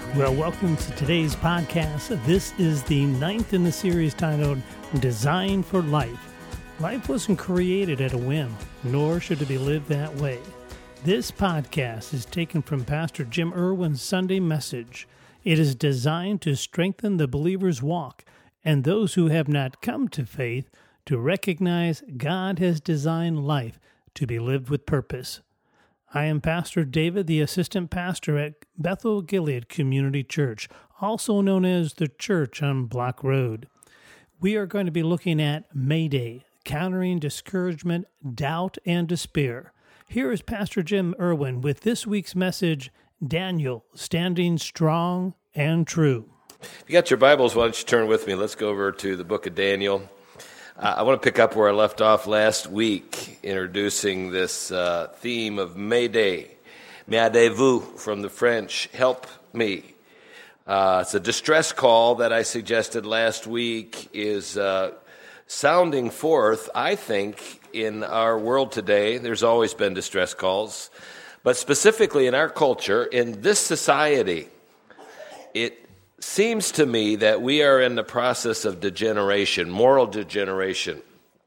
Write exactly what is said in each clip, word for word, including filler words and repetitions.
Well, welcome to today's podcast. This is the ninth in the series titled Design for Life. Life wasn't created at a whim, nor should it be lived that way. This podcast is taken from Pastor Jim Irwin's Sunday message. It is designed to strengthen the believer's walk and those who have not come to faith to recognize God has designed life to be lived with purpose. I am Pastor David, the assistant pastor at Bethel Gilead Community Church, also known as the Church on Block Road. We are going to be looking at May Day, countering discouragement, doubt, and despair. Here is Pastor Jim Irwin with this week's message, Daniel, Standing Strong and True. If you got your Bibles, why don't you turn with me? Let's go over to the book of Daniel. Uh, I want to pick up where I left off last week, introducing this uh, theme of May Day. M'aidez-vous from the French, help me. Uh, it's a distress call that I suggested last week is uh, sounding forth, I think, in our world today. There's always been distress calls, but specifically in our culture, in this society, it seems to me that we are in the process of degeneration, moral degeneration.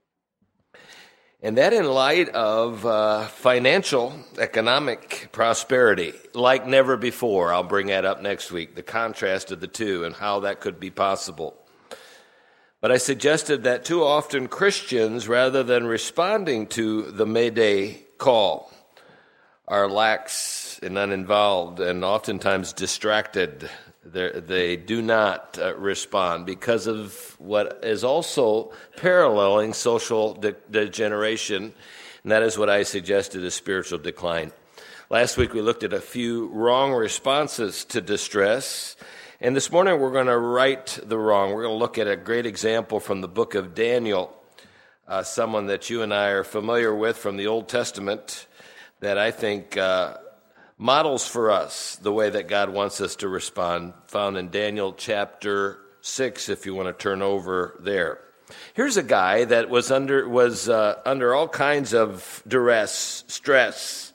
And that in light of uh, financial, economic prosperity, like never before. I'll bring that up next week, the contrast of the two and how that could be possible. But I suggested that too often Christians, rather than responding to the May Day call, are lax and uninvolved and oftentimes distracted. They're, they do not uh, respond because of what is also paralleling social de- degeneration, and that is what I suggested as spiritual decline. Last week we looked at a few wrong responses to distress, and this morning we're going to right the wrong. We're going to look at a great example from the book of Daniel, uh, someone that you and I are familiar with from the Old Testament that I think uh, models for us the way that God wants us to respond, found in Daniel chapter six, if you want to turn over there. Here's a guy that was under was uh, under all kinds of duress, stress.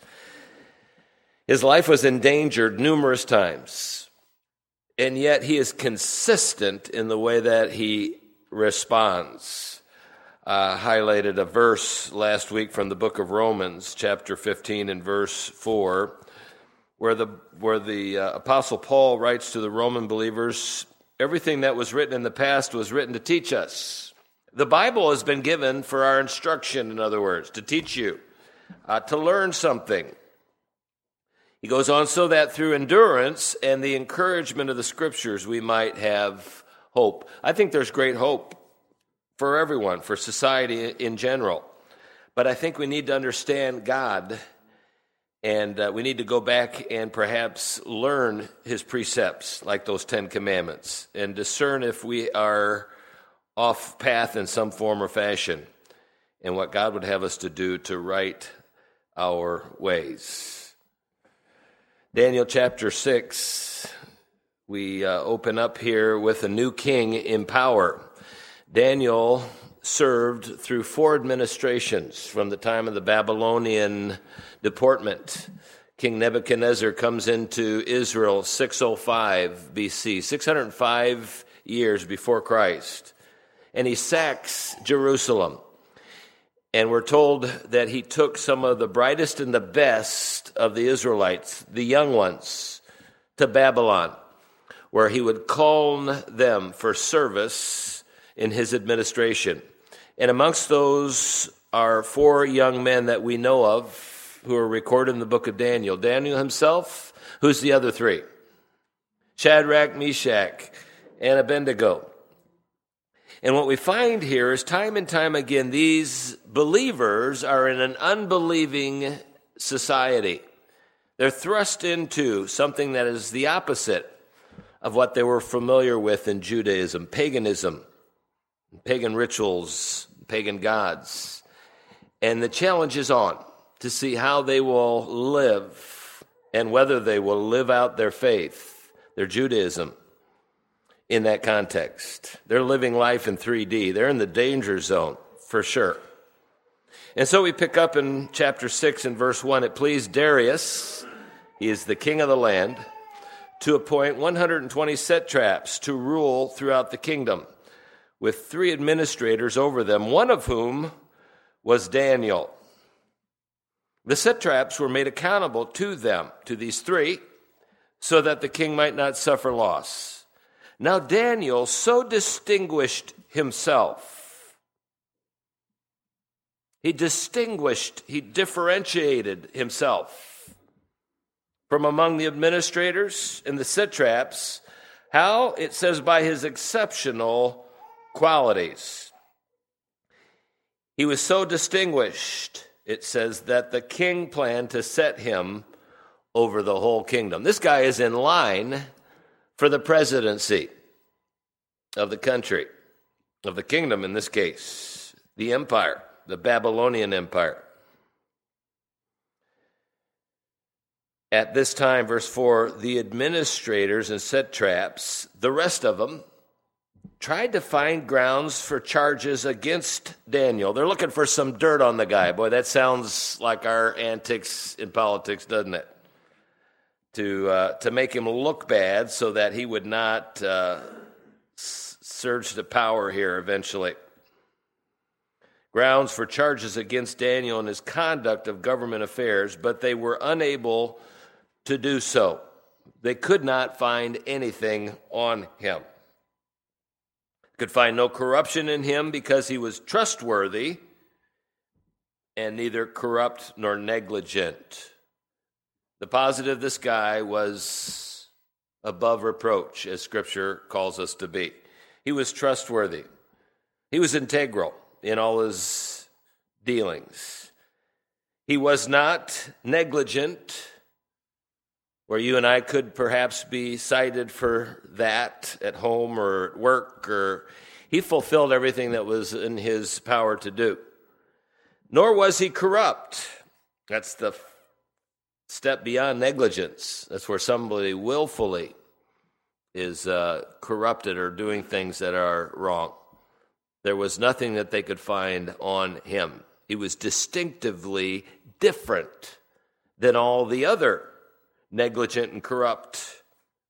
His life was endangered numerous times, and yet he is consistent in the way that he responds. Uh, highlighted a verse last week from the book of Romans, chapter fifteen and verse four, where the where the uh, Apostle Paul writes to the Roman believers, everything that was written in the past was written to teach us. The Bible has been given for our instruction, in other words, to teach you, uh, to learn something. He goes on, so that through endurance and the encouragement of the Scriptures we might have hope. I think there's great hope for everyone, for society in general. But I think we need to understand God, and uh, we need to go back and perhaps learn his precepts, like those Ten Commandments, and discern if we are off path in some form or fashion, and what God would have us to do to right our ways. Daniel chapter six, we uh, open up here with a new king in power. Daniel served through four administrations from the time of the Babylonian deportment. King Nebuchadnezzar comes into Israel six oh five B C, six hundred five years before Christ, and he sacks Jerusalem. And we're told that he took some of the brightest and the best of the Israelites, the young ones, to Babylon, where he would call them for service in his administration. And amongst those are four young men that we know of who are recorded in the book of Daniel. Daniel himself, who's the other three? Shadrach, Meshach, and Abednego. And what we find here is time and time again, these believers are in an unbelieving society. They're thrust into something that is the opposite of what they were familiar with in Judaism, paganism. Pagan rituals, pagan gods. And the challenge is on to see how they will live and whether they will live out their faith, their Judaism, in that context. They're living life in three D. They're in the danger zone, for sure. And so we pick up in chapter six and verse one. It pleased Darius, he is the king of the land, to appoint one hundred twenty satraps to rule throughout the kingdom, with three administrators over them, one of whom was Daniel. The satraps were made accountable to them, to these three, so that the king might not suffer loss. Now Daniel so distinguished himself. He distinguished, he differentiated himself from among the administrators and the satraps. How? It says by his exceptional qualities. He was so distinguished, it says, that the king planned to set him over the whole kingdom. This guy is in line for the presidency of the country, of the kingdom in this case, the empire, the Babylonian Empire. At this time, verse four, the administrators and satraps, the rest of them, tried to find grounds for charges against Daniel. They're looking for some dirt on the guy. Boy, that sounds like our antics in politics, doesn't it? To uh, to make him look bad so that he would not uh, s- surge to power here eventually. Grounds for charges against Daniel and his conduct of government affairs, but they were unable to do so. They could not find anything on him. Could find no corruption in him because he was trustworthy and neither corrupt nor negligent. The positive, this guy was above reproach, as Scripture calls us to be. He was trustworthy. He was integral in all his dealings. He was not negligent, where you and I could perhaps be cited for that at home or at work, or he fulfilled everything that was in his power to do. Nor was he corrupt. That's the step beyond negligence. That's where somebody willfully is uh, corrupted or doing things that are wrong. There was nothing that they could find on him. He was distinctively different than all the other negligent and corrupt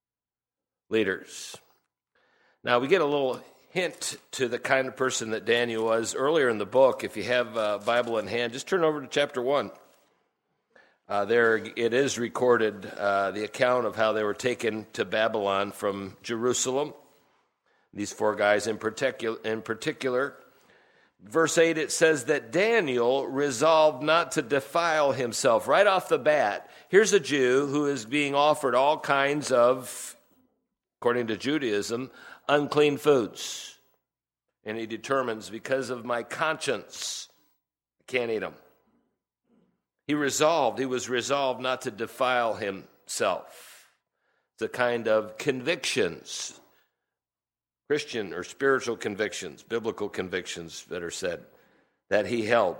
leaders. Now, we get a little hint to the kind of person that Daniel was earlier in the book. If you have a Bible in hand, just turn over to chapter one. Uh, there it is recorded, uh, the account of how they were taken to Babylon from Jerusalem. These four guys in particular, in particular. Verse eight, it says that Daniel resolved not to defile himself. Right off the bat, here's a Jew who is being offered all kinds of, according to Judaism, unclean foods. And he determines, because of my conscience, I can't eat them. He resolved, he was resolved not to defile himself. It's a kind of convictions, Christian or spiritual convictions, biblical convictions, better said, that he held.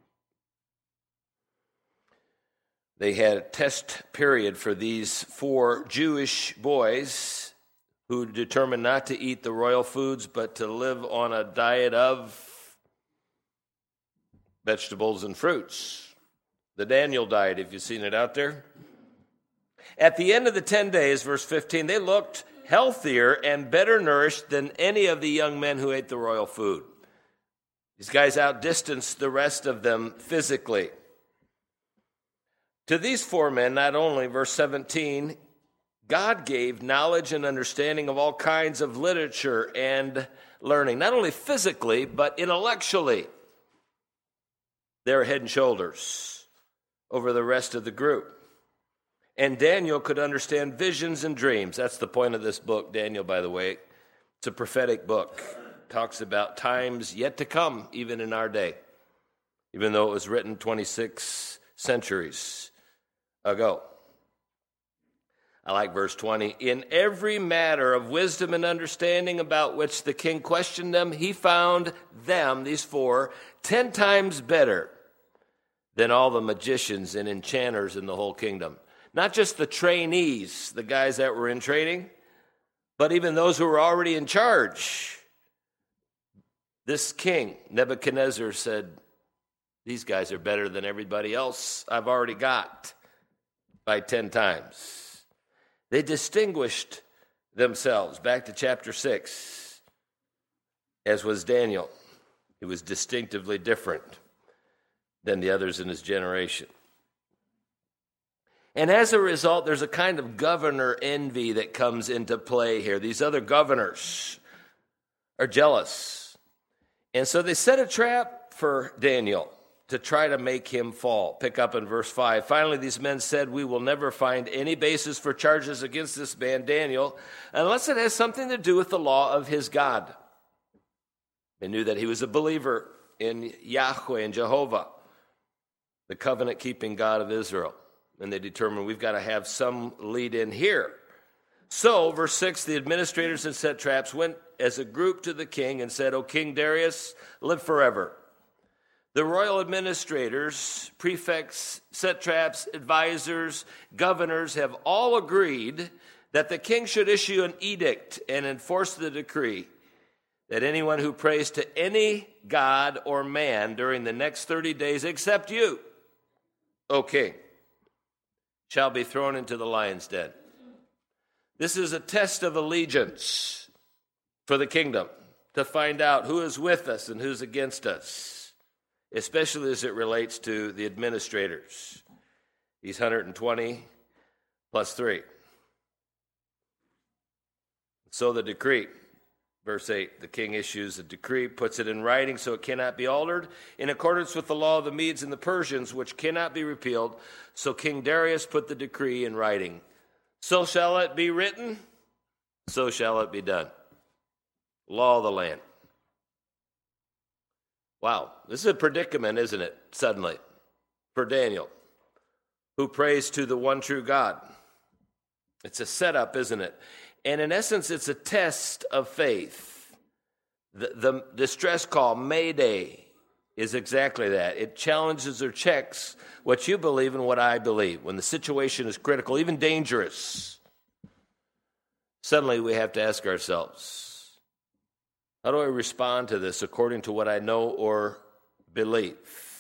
They had a test period for these four Jewish boys who determined not to eat the royal foods, but to live on a diet of vegetables and fruits. The Daniel diet, if you've seen it out there. At the end of the ten days, verse fifteen, they looked healthier and better nourished than any of the young men who ate the royal food. These guys outdistanced the rest of them physically. To these four men, not only, verse seventeen, God gave knowledge and understanding of all kinds of literature and learning, not only physically, but intellectually. They're head and shoulders over the rest of the group. And Daniel could understand visions and dreams. That's the point of this book, Daniel, by the way. It's a prophetic book. It talks about times yet to come, even in our day, even though it was written twenty-six centuries ago. I like verse twenty. In every matter of wisdom and understanding about which the king questioned them, he found them, these four, ten times better than all the magicians and enchanters in the whole kingdom. Not just the trainees, the guys that were in training, but even those who were already in charge. This king, Nebuchadnezzar, said, these guys are better than everybody else I've already got by ten times. They distinguished themselves. Back to chapter six, as was Daniel. He was distinctively different than the others in his generation. And as a result, there's a kind of governor envy that comes into play here. These other governors are jealous. And so they set a trap for Daniel to try to make him fall. Pick up in verse five. Finally, these men said, we will never find any basis for charges against this man, Daniel, unless it has something to do with the law of his God. They knew that he was a believer in Yahweh and Jehovah, the covenant-keeping God of Israel. And they determined we've got to have some lead in here. So, verse six, the administrators had set traps, went as a group to the king and said, O King Darius, live forever. The royal administrators, prefects, satraps, advisors, governors have all agreed that the king should issue an edict and enforce the decree that anyone who prays to any god or man during the next thirty days except you, O king, shall be thrown into the lion's den. This is a test of allegiance for the kingdom to find out who is with us and who's against us, especially as it relates to the administrators, these one hundred twenty plus three. So the decree, verse eight, the king issues a decree, puts it in writing so it cannot be altered, in accordance with the law of the Medes and the Persians, which cannot be repealed. So King Darius put the decree in writing. So shall it be written, so shall it be done. Law of the land. Wow, this is a predicament, isn't it, suddenly, for Daniel, who prays to the one true God. It's a setup, isn't it? And in essence, it's a test of faith. The, the distress call, Mayday, is exactly that. It challenges or checks what you believe and what I believe. When the situation is critical, even dangerous, suddenly we have to ask ourselves, how do I respond to this according to what I know or believe?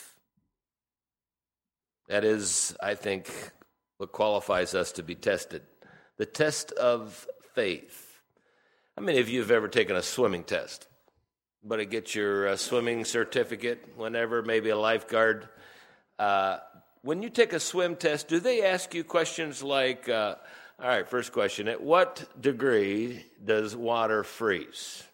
That is, I think, what qualifies us to be tested. The test of faith. How many of you have ever taken a swimming test? But to get your uh, swimming certificate, whenever, maybe a lifeguard. Uh, when you take a swim test, do they ask you questions like, uh, all right, first question, at what degree does water freeze?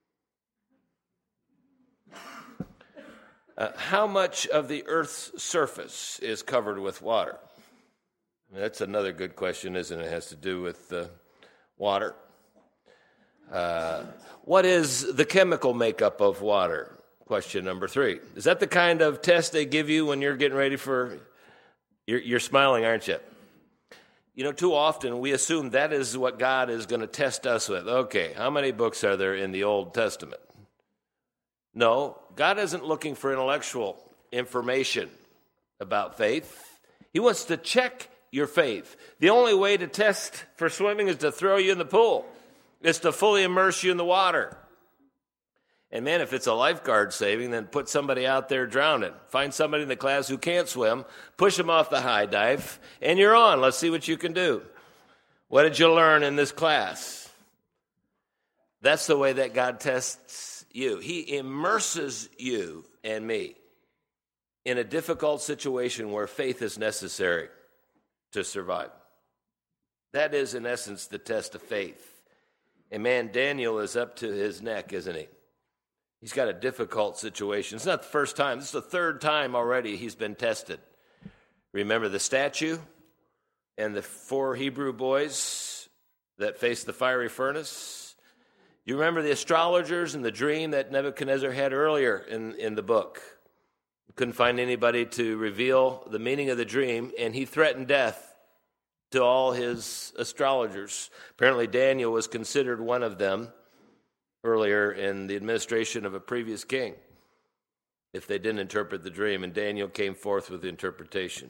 Uh, how much of the Earth's surface is covered with water? That's another good question, isn't it? It has to do with uh, water. Uh, what is the chemical makeup of water? Question number three. Is that the kind of test they give you when you're getting ready for... You're, you're smiling, aren't you? You know, too often we assume that is what God is going to test us with. Okay, how many books are there in the Old Testament? No, God isn't looking for intellectual information about faith. He wants to check your faith. The only way to test for swimming is to throw you in the pool. It's to fully immerse you in the water. And man, if it's a lifeguard saving, then put somebody out there drowning. Find somebody in the class who can't swim, push them off the high dive, and you're on. Let's see what you can do. What did you learn in this class? That's the way that God tests you. He immerses you and me in a difficult situation where faith is necessary to survive. That is, in essence, the test of faith. And man, Daniel is up to his neck, isn't he? He's got a difficult situation. It's not the first time. This is the third time already he's been tested. Remember the statue and the four Hebrew boys that faced the fiery furnace? You remember the astrologers and the dream that Nebuchadnezzar had earlier in, in the book? Couldn't find anybody to reveal the meaning of the dream, and he threatened death to all his astrologers. Apparently Daniel was considered one of them earlier in the administration of a previous king if they didn't interpret the dream, and Daniel came forth with the interpretation.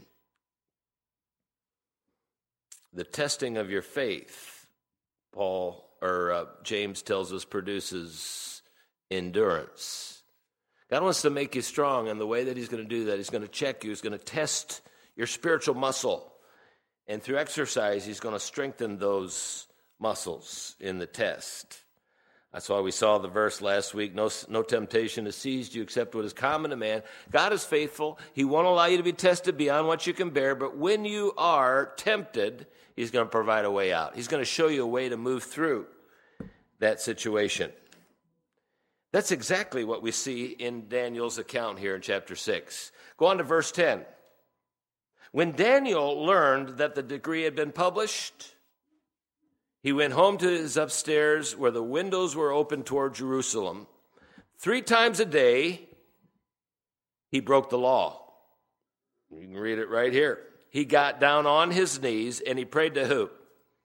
The testing of your faith, Paul or uh, James tells us, produces endurance. God wants to make you strong, and the way that he's going to do that, he's going to check you, he's going to test your spiritual muscle. And through exercise, he's going to strengthen those muscles in the test. That's why we saw the verse last week, no, no temptation has seized you except what is common to man. God is faithful. He won't allow you to be tested beyond what you can bear, but when you are tempted, he's going to provide a way out. He's going to show you a way to move through that situation. That's exactly what we see in Daniel's account here in chapter six. Go on to verse ten. When Daniel learned that the decree had been published, he went home to his upstairs where the windows were open toward Jerusalem. Three times a day, he broke the law. You can read it right here. He got down on his knees and he prayed to who?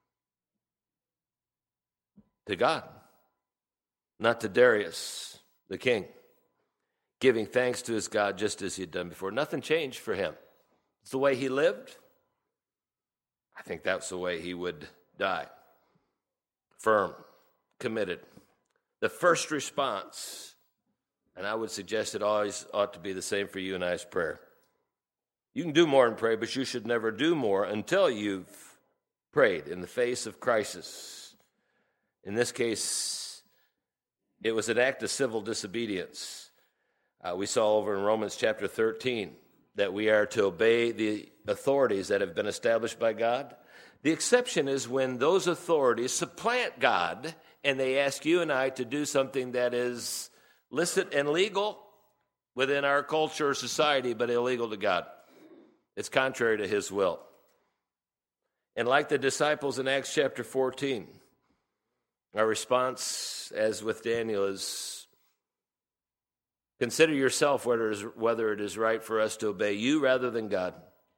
To God, not to Darius, the king, giving thanks to his God just as he had done before. Nothing changed for him. It's the way he lived. I think that's the way he would die. Firm, committed. The first response, and I would suggest it always ought to be the same for you and I's prayer. You can do more and pray, but you should never do more until you've prayed in the face of crisis. In this case, it was an act of civil disobedience. Uh, we saw over in Romans chapter thirteen that we are to obey the authorities that have been established by God. The exception is when those authorities supplant God and they ask you and I to do something that is licit and legal within our culture or society, but illegal to God. It's contrary to his will. And like the disciples in Acts chapter fourteen, our response, as with Daniel, is consider yourself whether it is, whether it is right for us to obey you rather than God.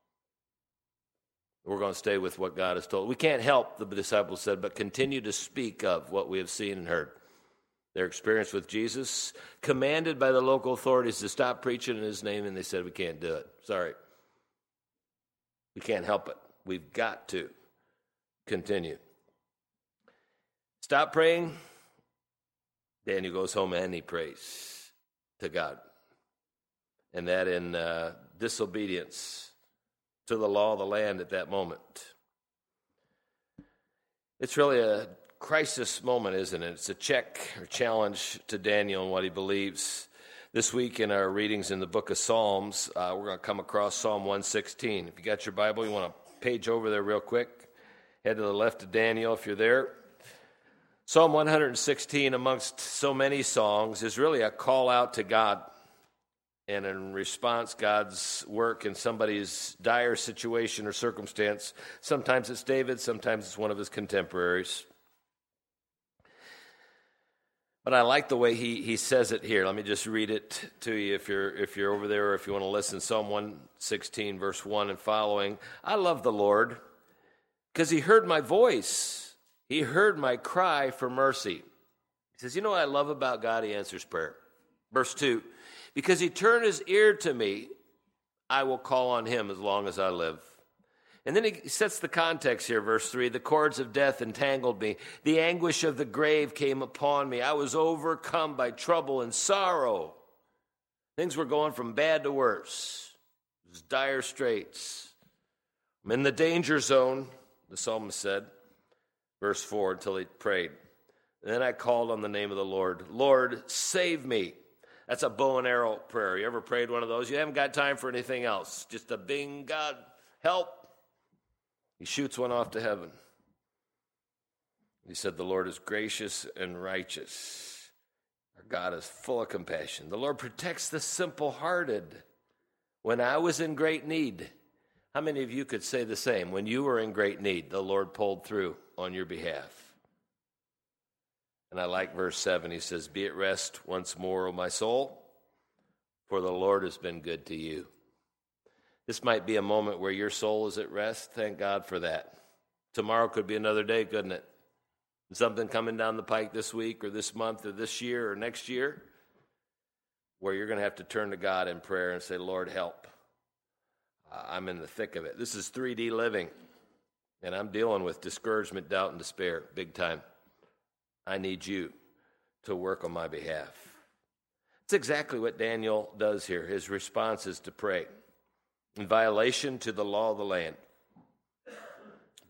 We're going to stay with what God has told. We can't help, the disciples said, but continue to speak of what we have seen and heard. Their experience with Jesus, commanded by the local authorities to stop preaching in his name, and they said, we can't do it. Sorry. We can't help it. We've got to continue. Stop praying. Daniel goes home and he prays to God. And that in uh, disobedience to the law of the land at that moment. It's really a crisis moment, isn't it? It's a check or challenge to Daniel and what he believes. This week in our readings in the book of Psalms, uh, we're going to come across Psalm one sixteen. If you got your Bible, you want to page over there real quick. Head to the left of Daniel if you're there. Psalm one sixteen, amongst so many songs, is really a call out to God. And in response, God's work in somebody's dire situation or circumstance. Sometimes it's David, sometimes it's one of his contemporaries. But I like the way he, he says it here. Let me just read it to you if you're if you're over there or if you want to listen. Psalm one sixteen, verse one and following. I love the Lord because he heard my voice. He heard my cry for mercy. He says, you know what I love about God? He answers prayer. Verse two, because he turned his ear to me, I will call on him as long as I live. And then he sets the context here, verse three. The cords of death entangled me. The anguish of the grave came upon me. I was overcome by trouble and sorrow. Things were going from bad to worse. It was dire straits. I'm in the danger zone, the psalmist said. Verse four, until he prayed. And then I called on the name of the Lord. Lord, save me. That's a bow and arrow prayer. You ever prayed one of those? You haven't got time for anything else. Just a bing, God, help. He shoots one off to heaven. He said, the Lord is gracious and righteous. Our God is full of compassion. The Lord protects the simple-hearted. When I was in great need, how many of you could say the same? When you were in great need, the Lord pulled through on your behalf. And I like verse seven. He says, be at rest once more, O my soul, for the Lord has been good to you. This might be a moment where your soul is at rest. Thank God for that. Tomorrow could be another day, couldn't it? Something coming down the pike this week or this month or this year or next year where you're going to have to turn to God in prayer and say, Lord, help. I'm in the thick of it. This is three D living, and I'm dealing with discouragement, doubt, and despair big time. I need you to work on my behalf. It's exactly what Daniel does here. His response is to pray in violation to the law of the land.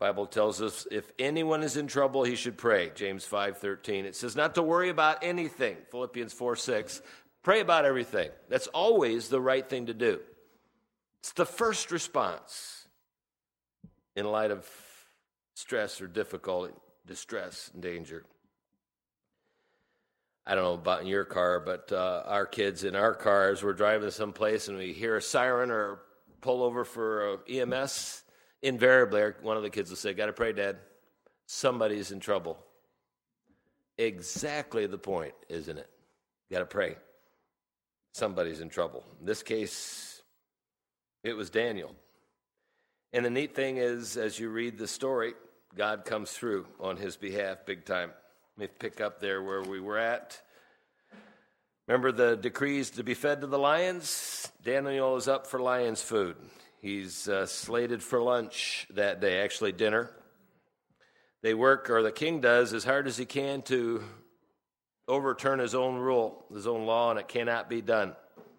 Bible tells us if anyone is in trouble, he should pray, James five thirteen. It says not to worry about anything, Philippians four six. Pray about everything. That's always the right thing to do. It's the first response in light of stress or difficulty, distress, and danger. I don't know about in your car, but uh, our kids in our cars, we're driving someplace and we hear a siren or pull over for a E M S. Invariably, one of the kids will say, "Got to pray, Dad. Somebody's in trouble." Exactly the point, isn't it? Got to pray. Somebody's in trouble. In this case, it was Daniel. And the neat thing is, as you read the story, God comes through on his behalf big time. Let me pick up there where we were at. Remember the decrees to be fed to the lions? Daniel is up for lion's food. He's uh, slated for lunch that day, actually dinner. They work, or the king does, as hard as he can to overturn his own rule, his own law, and it cannot be done.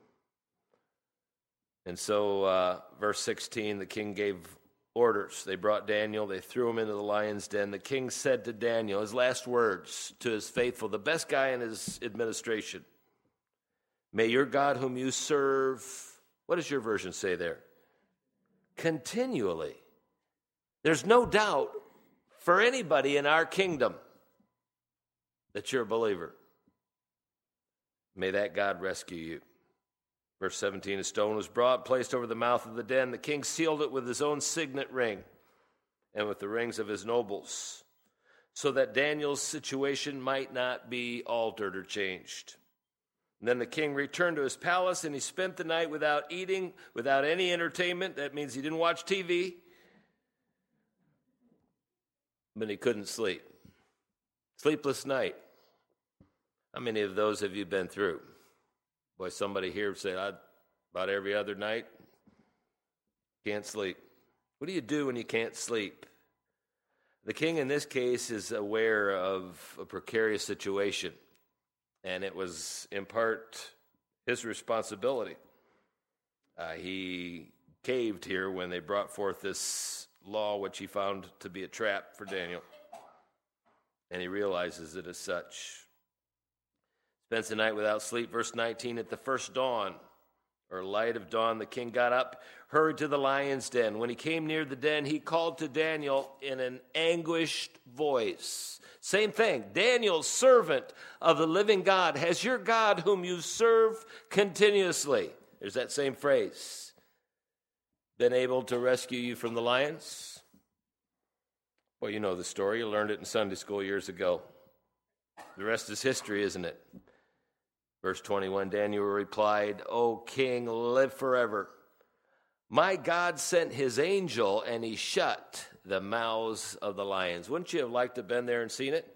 And so, uh, verse sixteen, the king gave orders. They brought Daniel, they threw him into the lion's den. The king said to Daniel, his last words to his faithful, the best guy in his administration, "May your God whom you serve," what does your version say there? "Continually." There's no doubt for anybody in our kingdom that you're a believer. "May that God rescue you." Verse seventeen, a stone was brought, placed over the mouth of the den. The king sealed it with his own signet ring and with the rings of his nobles, so that Daniel's situation might not be altered or changed. And then the king returned to his palace, and he spent the night without eating, without any entertainment. That means he didn't watch T V, but he couldn't sleep. Sleepless night. How many of those have you been through? Boy, somebody here said, I, about every other night, can't sleep. What do you do when you can't sleep? The king in this case is aware of a precarious situation, and it was in part his responsibility. Uh, he caved here when they brought forth this law, which he found to be a trap for Daniel, and he realizes it as such. Spends the night without sleep. Verse nineteen, at the first dawn, or light of dawn, the king got up, hurried to the lion's den. When he came near the den, he called to Daniel in an anguished voice. Same thing. Daniel, servant of the living God, has your God whom you serve continuously, there's that same phrase, been able to rescue you from the lions? Well, you know the story. You learned it in Sunday school years ago. The rest is history, isn't it? Verse twenty-one, Daniel replied, "O king, live forever. My God sent his angel, and he shut the mouths of the lions." Wouldn't you have liked to have been there and seen it?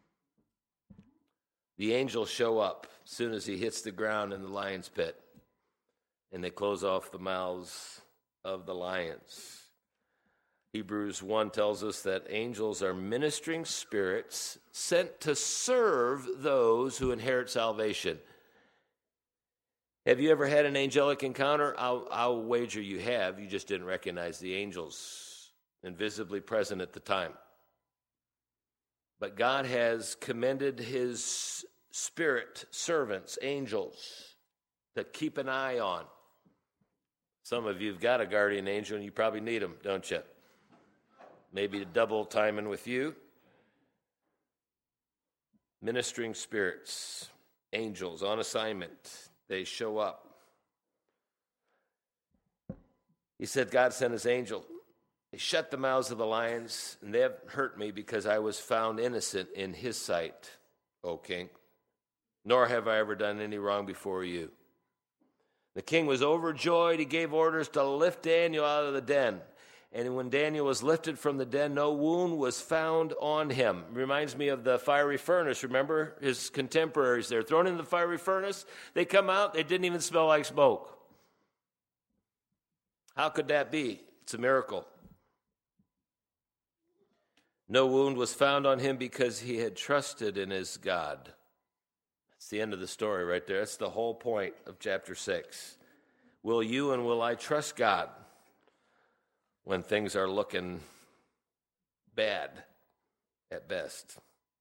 The angels show up as soon as he hits the ground in the lion's pit, and they close off the mouths of the lions. Hebrews one tells us that angels are ministering spirits sent to serve those who inherit salvation. Have you ever had an angelic encounter? I'll, I'll wager you have. You just didn't recognize the angels invisibly present at the time. But God has commended his spirit servants, angels, to keep an eye on. Some of you have got a guardian angel, and you probably need them, don't you? Maybe a double timing with you. Ministering spirits, angels on assignment. They show up. He said God sent his angel. They shut the mouths of the lions, and they have hurt me because I was found innocent in his sight, O king. Nor have I ever done any wrong before you. The king was overjoyed. He gave orders to lift Daniel out of the den. And when Daniel was lifted from the den, no wound was found on him. Reminds me of the fiery furnace. Remember his contemporaries? They're thrown in the fiery furnace. They come out. They didn't even smell like smoke. How could that be? It's a miracle. No wound was found on him because he had trusted in his God. That's the end of the story right there. That's the whole point of chapter six. Will you and will I trust God when things are looking bad at best.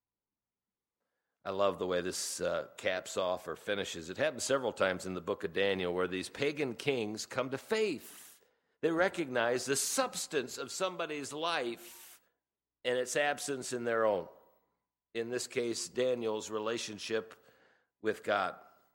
I love the way this uh, caps off or finishes. It happens several times in the book of Daniel where these pagan kings come to faith. They recognize the substance of somebody's life and its absence in their own. In this case, Daniel's relationship with God.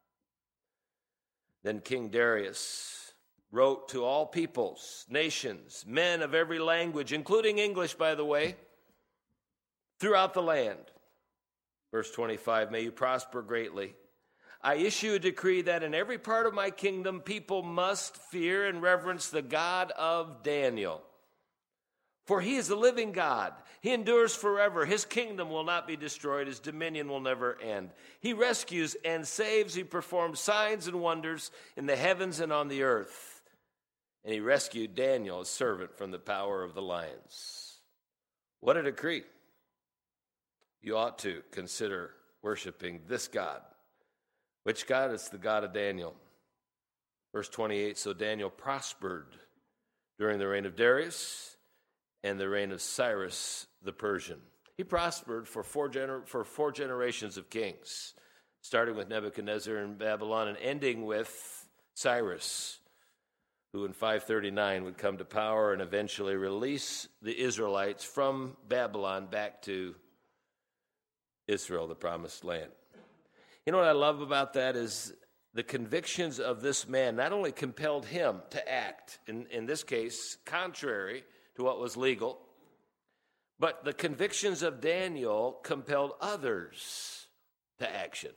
Then King Darius wrote to all peoples, nations, men of every language, including English, by the way, throughout the land. Verse twenty-five, may you prosper greatly. I issue a decree that in every part of my kingdom people must fear and reverence the God of Daniel. For he is the living God. He endures forever. His kingdom will not be destroyed. His dominion will never end. He rescues and saves. He performs signs and wonders in the heavens and on the earth. And he rescued Daniel, his servant, from the power of the lions. What a decree. You ought to consider worshiping this God. Which God? It's the God of Daniel. Verse twenty-eight, so Daniel prospered during the reign of Darius and the reign of Cyrus the Persian. He prospered for four, gener- for four generations of kings, starting with Nebuchadnezzar in Babylon and ending with Cyrus, who in five thirty-nine would come to power and eventually release the Israelites from Babylon back to Israel, the promised land. You know what I love about that is the convictions of this man not only compelled him to act, in, in this case, contrary to what was legal, but the convictions of Daniel compelled others to action.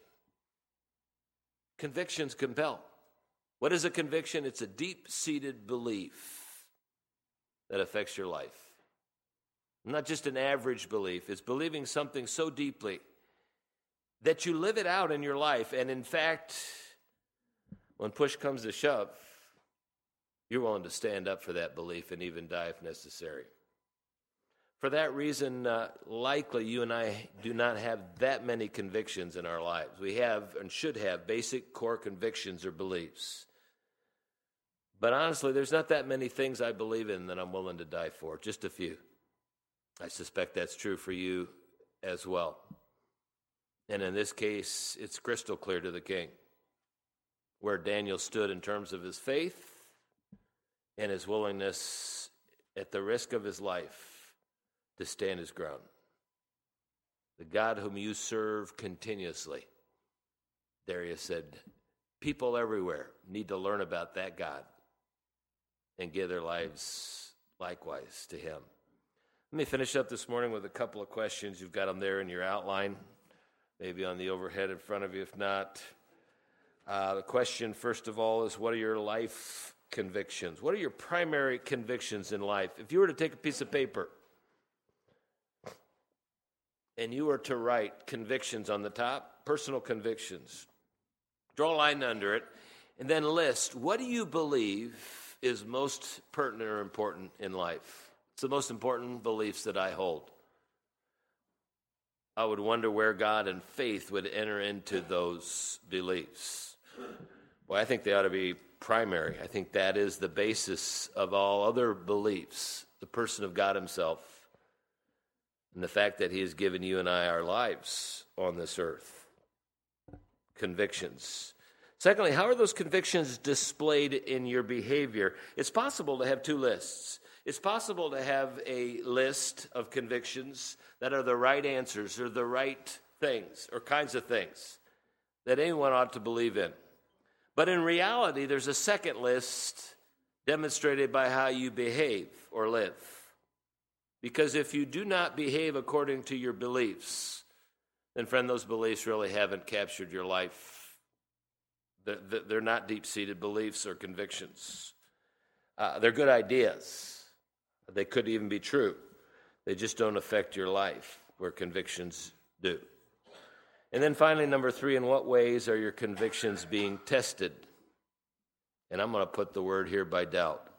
Convictions compel. What is a conviction? It's a deep-seated belief that affects your life. Not just an average belief. It's believing something so deeply that you live it out in your life. And in fact, when push comes to shove, you're willing to stand up for that belief and even die if necessary. For that reason, uh, likely you and I do not have that many convictions in our lives. We have and should have basic core convictions or beliefs. But honestly, there's not that many things I believe in that I'm willing to die for, just a few. I suspect that's true for you as well. And in this case, it's crystal clear to the king where Daniel stood in terms of his faith and his willingness at the risk of his life to stand his ground. The God whom you serve continuously, Darius said, people everywhere need to learn about that God and give their lives likewise to him. Let me finish up this morning with a couple of questions. You've got them there in your outline, maybe on the overhead in front of you. If not, uh, the question, first of all, is what are your life convictions? What are your primary convictions in life? If you were to take a piece of paper and you were to write convictions on the top, personal convictions, draw a line under it, and then list what do you believe is most pertinent or important in life? It's the most important beliefs that I hold. I would wonder where God and faith would enter into those beliefs. Well, I think they ought to be primary. I think that is the basis of all other beliefs, the person of God himself, and the fact that he has given you and I our lives on this earth. Convictions. Secondly, how are those convictions displayed in your behavior? It's possible to have two lists. It's possible to have a list of convictions that are the right answers or the right things or kinds of things that anyone ought to believe in. But in reality, there's a second list demonstrated by how you behave or live. Because if you do not behave according to your beliefs, then, friend, those beliefs really haven't captured your life. They're not deep-seated beliefs or convictions. Uh, they're good ideas. They could even be true. They just don't affect your life, where convictions do. And then finally, number three, in what ways are your convictions being tested? And I'm going to put the word here by doubt.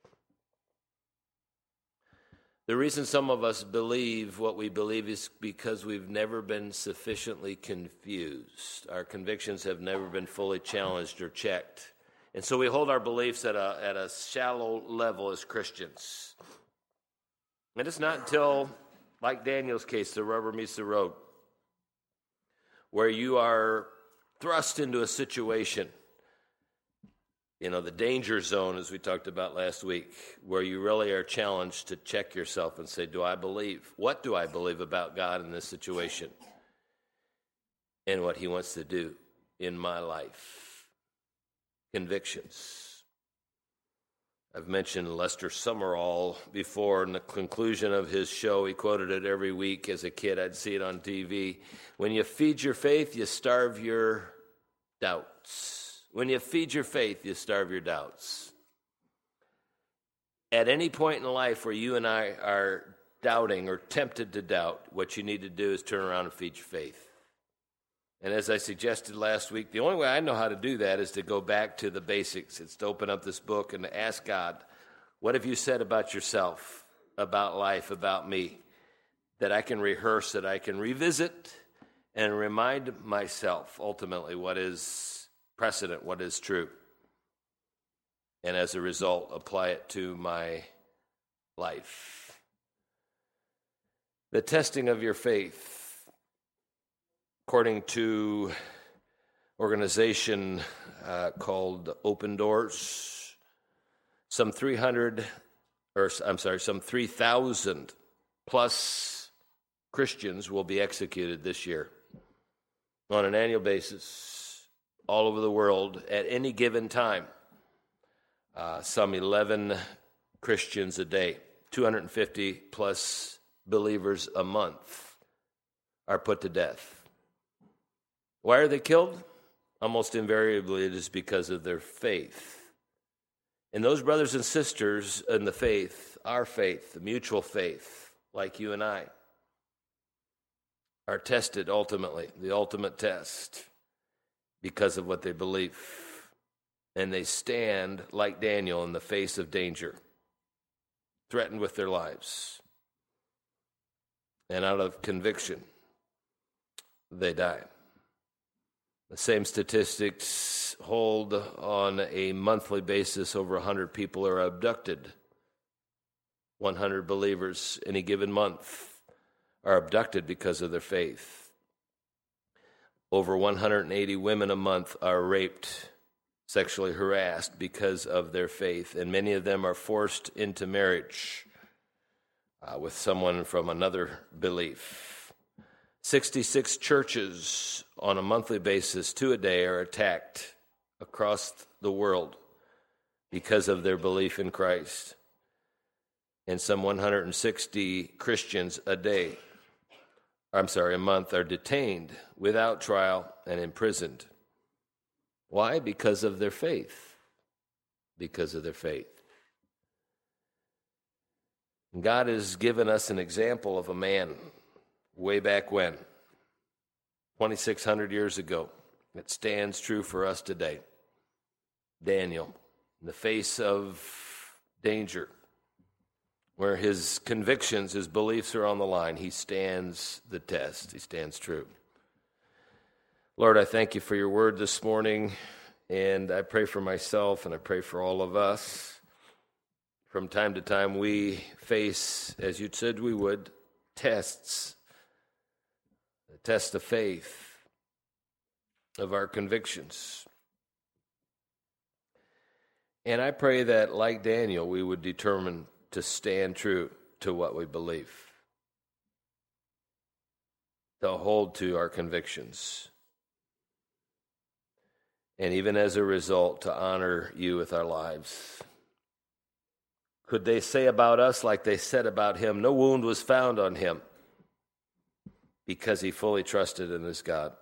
The reason some of us believe what we believe is because we've never been sufficiently confused. Our convictions have never been fully challenged or checked. And so we hold our beliefs at a, at a shallow level as Christians. And it's not until like Daniel's case, the rubber meets the road, where you are thrust into a situation, you know, the danger zone, as we talked about last week, where you really are challenged to check yourself and say, do I believe? What do I believe about God in this situation and what he wants to do in my life? Convictions. I've mentioned Lester Summerall before in the conclusion of his show. He quoted it every week. As a kid, I'd see it on T V. When you feed your faith, you starve your doubts. When you feed your faith, you starve your doubts. At any point in life where you and I are doubting or tempted to doubt, what you need to do is turn around and feed your faith. And as I suggested last week, the only way I know how to do that is to go back to the basics. It's to open up this book and to ask God, what have you said about yourself, about life, about me, that I can rehearse, that I can revisit and remind myself ultimately what is precedent, what is true. And as a result, apply it to my life. The testing of your faith. According to an organization uh, called Open Doors, some three hundred, or I'm sorry, some three thousand plus Christians will be executed this year on an annual basis all over the world at any given time. Uh, some eleven Christians a day, two hundred fifty plus believers a month are put to death. Why are they killed? Almost invariably it is because of their faith. And those brothers and sisters in the faith, our faith, the mutual faith, like you and I, are tested ultimately, the ultimate test, because of what they believe. And they stand, like Daniel, in the face of danger, threatened with their lives. And out of conviction, they die. The same statistics hold on a monthly basis. Over one hundred people are abducted. one hundred believers any given month are abducted because of their faith. Over one hundred eighty women a month are raped, sexually harassed because of their faith, and many of them are forced into marriage uh, with someone from another belief. sixty-six churches on a monthly basis, two a day, are attacked across the world because of their belief in Christ. And some one hundred sixty Christians a day, I'm sorry, a month, are detained without trial and imprisoned. Why? Because of their faith. Because of their faith. God has given us an example of a man way back when, twenty-six hundred years ago, it stands true for us today. Daniel, in the face of danger, where his convictions, his beliefs are on the line, he stands the test. He stands true. Lord, I thank you for your word this morning, and I pray for myself and I pray for all of us. From time to time we face, as you said we would, tests. The test of faith, of our convictions. And I pray that, like Daniel, we would determine to stand true to what we believe, to hold to our convictions, and even as a result, to honor you with our lives. Could they say about us, like they said about him, no wound was found on him, because he fully trusted in his God?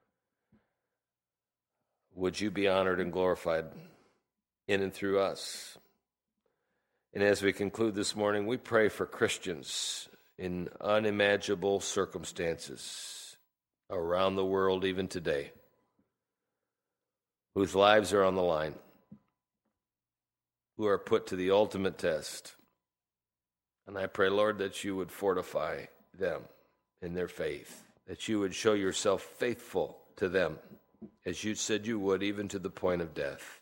Would you be honored and glorified in and through us? And as we conclude this morning, we pray for Christians in unimaginable circumstances around the world even today, whose lives are on the line, who are put to the ultimate test. And I pray, Lord, that you would fortify them in their faith, that you would show yourself faithful to them, as you said you would, even to the point of death.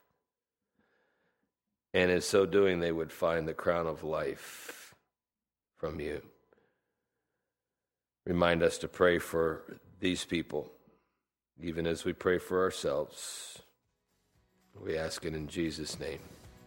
And in so doing, they would find the crown of life from you. Remind us to pray for these people, even as we pray for ourselves. We ask it in Jesus' name.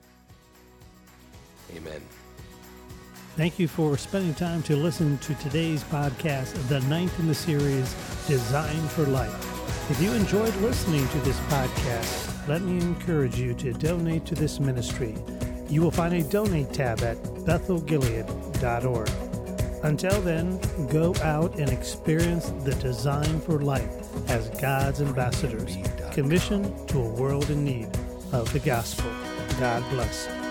Amen. Thank you for spending time to listen to today's podcast, the ninth in the series, Design for Life. If you enjoyed listening to this podcast, let me encourage you to donate to this ministry. You will find a donate tab at bethel gilead dot org. Until then, go out and experience the design for life as God's ambassadors, commissioned to a world in need of the gospel. God bless.